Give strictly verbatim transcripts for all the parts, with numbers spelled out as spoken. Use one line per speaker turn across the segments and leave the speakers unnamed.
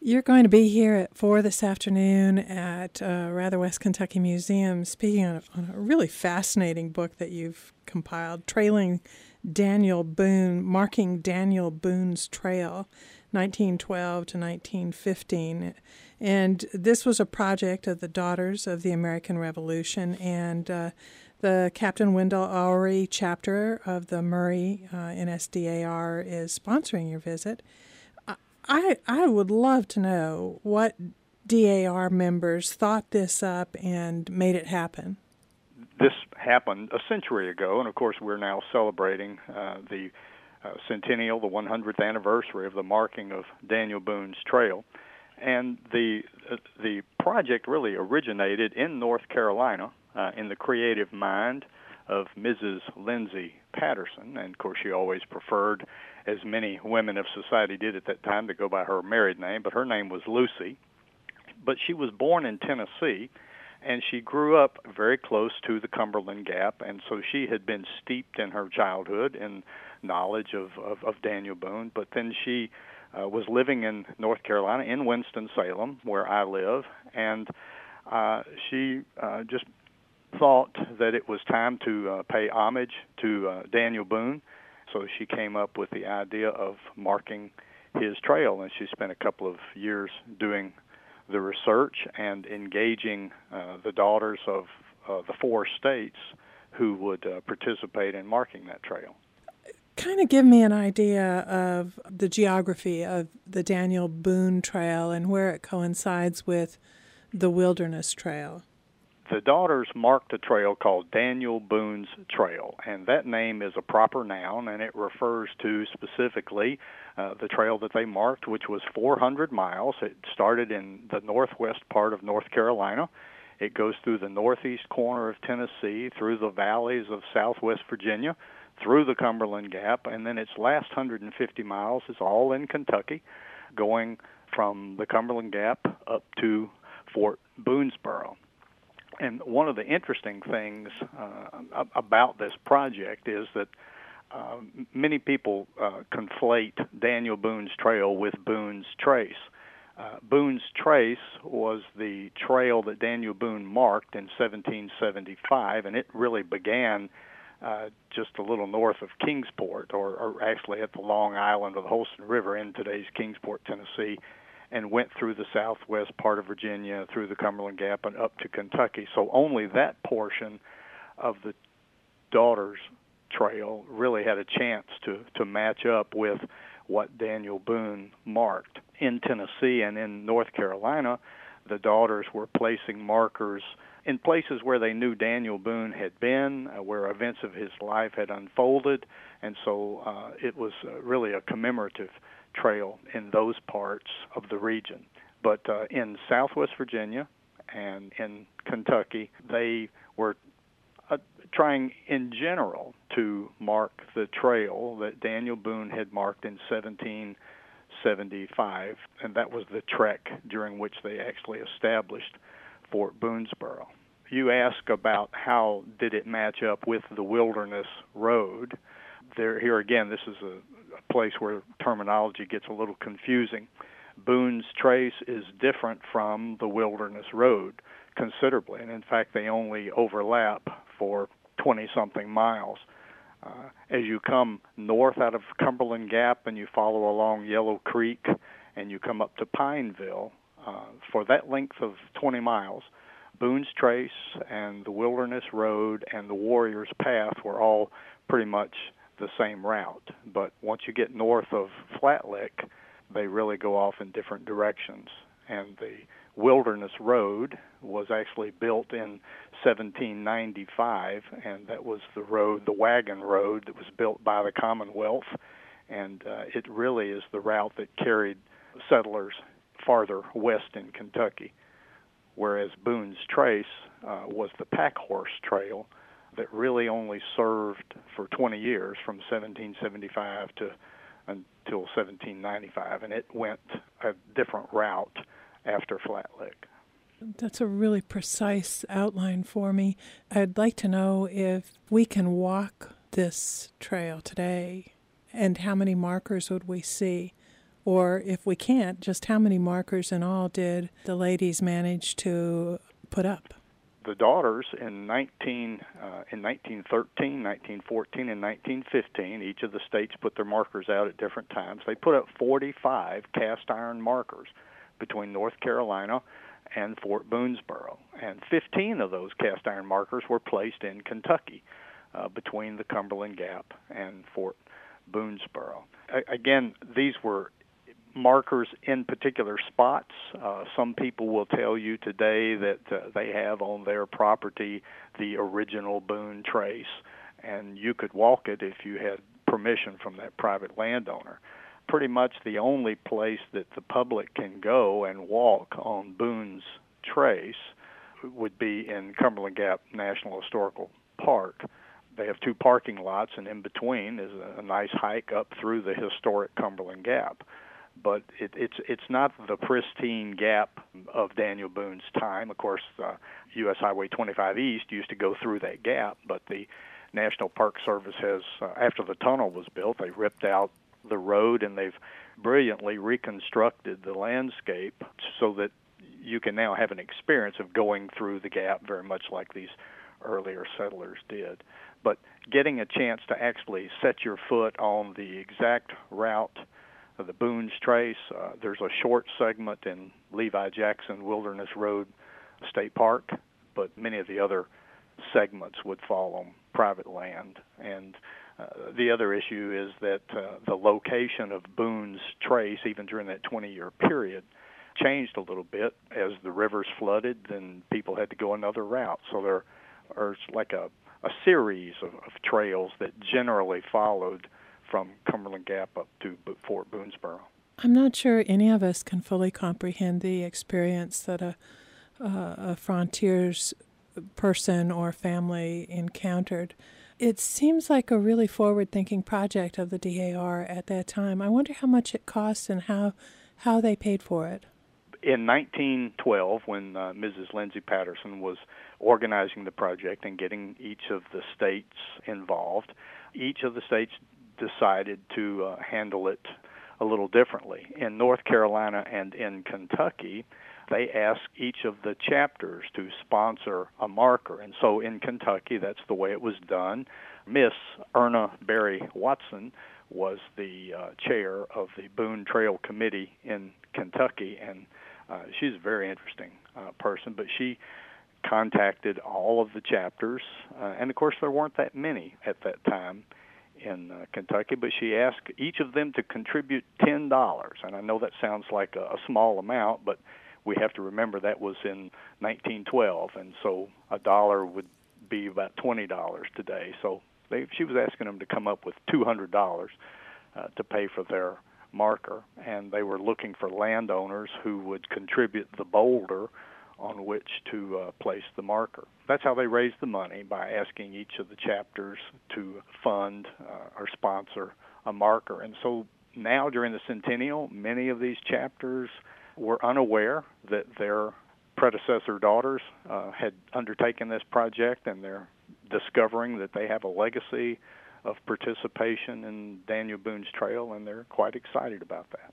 You're going to be here at four this afternoon at uh, Rather West Kentucky Museum speaking on a, on a really fascinating book that you've compiled, Trailing Daniel Boone, Marking Daniel Boone's Trail, nineteen twelve to nineteen fifteen. And this was a project of the Daughters of the American Revolution, and uh, the Captain Wendell Oury chapter of the Murray uh, N S D A R is sponsoring your visit. I I would love to know what D A R members thought this up and made it happen.
This happened a century ago, and of course we're now celebrating uh, the uh, centennial, the one hundredth anniversary of the marking of Daniel Boone's Trail. And the uh, the project really originated in North Carolina uh, in the creative mind of Missus Lindsay Patterson, and of course she always preferred, as many women of society did at that time, to go by her married name, but her name was Lucy. But she was born in Tennessee, and she grew up very close to the Cumberland Gap, and so she had been steeped in her childhood in knowledge of, of, of Daniel Boone. But then she uh, was living in North Carolina, in Winston-Salem, where I live, and uh, she uh, just thought that it was time to uh, pay homage to uh, Daniel Boone. So she came up with the idea of marking his trail, and she spent a couple of years doing the research and engaging uh, the daughters of uh, the four states who would uh, participate in marking that trail.
Kind of give me an idea of the geography of the Daniel Boone Trail and where it coincides with the Wilderness Trail.
The daughters marked a trail called Daniel Boone's Trail, and that name is a proper noun, and it refers to specifically uh, the trail that they marked, which was four hundred miles. It started in the northwest part of North Carolina. It goes through the northeast corner of Tennessee, through the valleys of southwest Virginia, through the Cumberland Gap, and then its last one hundred fifty miles is all in Kentucky, going from the Cumberland Gap up to Fort Boonesboro. And one of the interesting things uh, about this project is that uh, many people uh, conflate Daniel Boone's Trail with Boone's Trace. Uh, Boone's Trace was the trail that Daniel Boone marked in seventeen seventy-five, and it really began uh, just a little north of Kingsport, or, or actually at the Long Island of the Holston River in today's Kingsport, Tennessee, and went through the southwest part of Virginia, through the Cumberland Gap, and up to Kentucky. So only that portion of the Daughters Trail really had a chance to, to match up with what Daniel Boone marked. In Tennessee and in North Carolina, the Daughters were placing markers in places where they knew Daniel Boone had been, uh, where events of his life had unfolded, and so uh, it was uh, really a commemorative trail in those parts of the region. But uh, in southwest Virginia and in Kentucky, they were uh, trying in general to mark the trail that Daniel Boone had marked in seventeen seventy-five, and that was the trek during which they actually established Fort Boonesboro. You ask about how did it match up with the Wilderness Road. There, here again, this is a a place where terminology gets a little confusing. Boone's Trace is different from the Wilderness Road considerably, and in fact they only overlap for twenty-something miles. Uh, as you come north out of Cumberland Gap and you follow along Yellow Creek and you come up to Pineville, uh, for that length of twenty miles, Boone's Trace and the Wilderness Road and the Warrior's Path were all pretty much the same route. But once you get north of Flat Lick, they really go off in different directions. And the Wilderness Road was actually built in seventeen ninety-five, and that was the road, the wagon road that was built by the Commonwealth, and uh, it really is the route that carried settlers farther west in Kentucky, whereas Boone's Trace uh, was the pack horse trail that really only served for twenty years, from seventeen seventy-five to until seventeen ninety-five, and it went a different route after Flat Lick.
That's a really precise outline for me. I'd like to know if we can walk this trail today, and how many markers would we see? Or if we can't, just how many markers in all did the ladies manage to put up?
The daughters in nineteen uh, in nineteen thirteen, nineteen fourteen, and nineteen fifteen, each of the states put their markers out at different times. They put up forty-five cast iron markers between North Carolina and Fort Boonesboro, and fifteen of those cast iron markers were placed in Kentucky uh, between the Cumberland Gap and Fort Boonesboro. A- again, these were markers in particular spots. Uh, some people will tell you today that uh, they have on their property the original Boone trace, and you could walk it if you had permission from that private landowner. Pretty much the only place that the public can go and walk on Boone's trace would be in Cumberland Gap National Historical Park. They have two parking lots, and in between is a, a nice hike up through the historic Cumberland Gap. But it, it's it's not the pristine gap of Daniel Boone's time. Of course, uh, U S Highway twenty-five East used to go through that gap, but the National Park Service has, uh, after the tunnel was built, they ripped out the road and they've brilliantly reconstructed the landscape so that you can now have an experience of going through the gap very much like these earlier settlers did. But getting a chance to actually set your foot on the exact route of the Boone's Trace, uh, there's a short segment in Levi Jackson Wilderness Road State Park, but many of the other segments would fall on private land. And uh, the other issue is that uh, the location of Boone's Trace, even during that twenty-year period, changed a little bit. As the rivers flooded, then people had to go another route. So there are like a, a series of, of trails that generally followed from Cumberland Gap up to Fort Boonesboro.
I'm not sure any of us can fully comprehend the experience that a, uh, a frontiers person or family encountered. It seems like a really forward-thinking project of the D A R at that time. I wonder how much it cost and how how they paid for it.
In nineteen twelve, when uh, Missus Lindsay Patterson was organizing the project and getting each of the states involved, each of the states decided to uh, handle it a little differently. In North Carolina and in Kentucky, they asked each of the chapters to sponsor a marker. And so in Kentucky, that's the way it was done. Miss Erna Berry Watson was the uh, chair of the Boone Trail Committee in Kentucky, and uh, she's a very interesting uh, person, but she contacted all of the chapters, uh, and of course there weren't that many at that time in uh, Kentucky, but she asked each of them to contribute ten dollars. And I know that sounds like a, a small amount, but we have to remember that was in nineteen twelve, and so a dollar would be about twenty dollars today. So they, she was asking them to come up with two hundred dollars uh, to pay for their marker, and they were looking for landowners who would contribute the boulder on which to uh, place the marker. That's how they raised the money, by asking each of the chapters to fund uh, or sponsor a marker. And so now during the centennial, many of these chapters were unaware that their predecessor daughters uh, had undertaken this project, and they're discovering that they have a legacy of participation in Daniel Boone's Trail, and they're quite excited about that.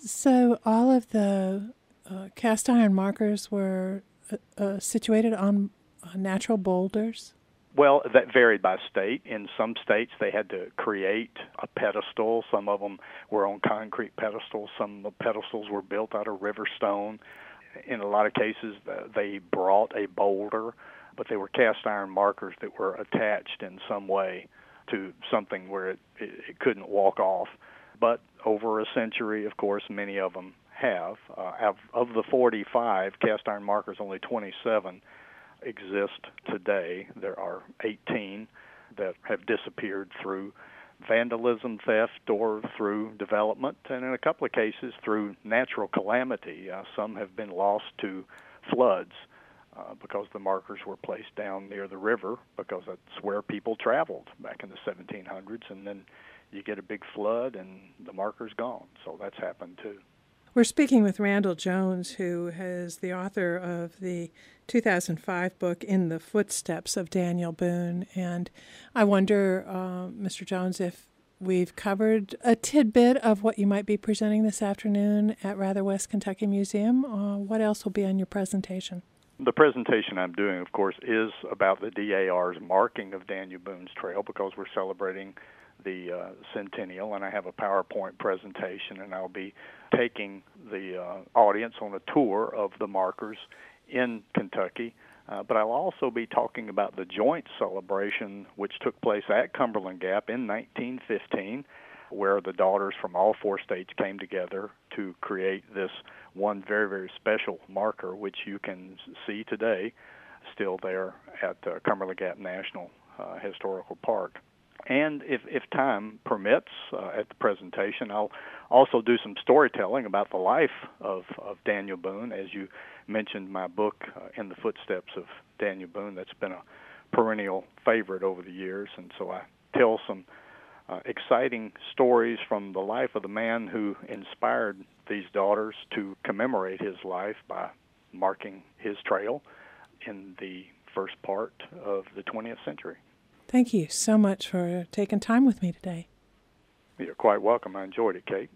So all of the uh, cast iron markers were uh, uh, situated on uh, natural boulders?
Well, that varied by state. In some states, they had to create a pedestal. Some of them were on concrete pedestals. Some of the pedestals were built out of river stone. In a lot of cases, they brought a boulder, but they were cast iron markers that were attached in some way to something where it, it, it couldn't walk off. But over a century, of course, many of them have. Uh, of, of the forty-five cast iron markers, only twenty-seven exist today. There are eighteen that have disappeared through vandalism, theft, or through development, and in a couple of cases through natural calamity. Uh, some have been lost to floods uh, because the markers were placed down near the river, because that's where people traveled back in the seventeen hundreds, and then you get a big flood and the marker's gone. So that's happened too.
We're speaking with Randall Jones, who is the author of the two thousand five book, In the Footsteps of Daniel Boone. And I wonder, uh, Mister Jones, if we've covered a tidbit of what you might be presenting this afternoon at Rather West Kentucky Museum. Uh, what else will be on your presentation?
The presentation I'm doing, of course, is about the D A R's marking of Daniel Boone's Trail because we're celebrating the uh, centennial, and I have a PowerPoint presentation, and I'll be taking the uh, audience on a tour of the markers in Kentucky. Uh, but I'll also be talking about the joint celebration which took place at Cumberland Gap in nineteen fifteen, where the daughters from all four states came together to create this one very, very special marker, which you can see today still there at uh, Cumberland Gap National uh, Historical Park. And if, if time permits uh, at the presentation, I'll also do some storytelling about the life of, of Daniel Boone. As you mentioned, my book, uh, In the Footsteps of Daniel Boone, that's been a perennial favorite over the years. And so I tell some uh, exciting stories from the life of the man who inspired these daughters to commemorate his life by marking his trail in the first part of the twentieth century.
Thank you so much for taking time with me today.
You're quite welcome. I enjoyed it, Kate.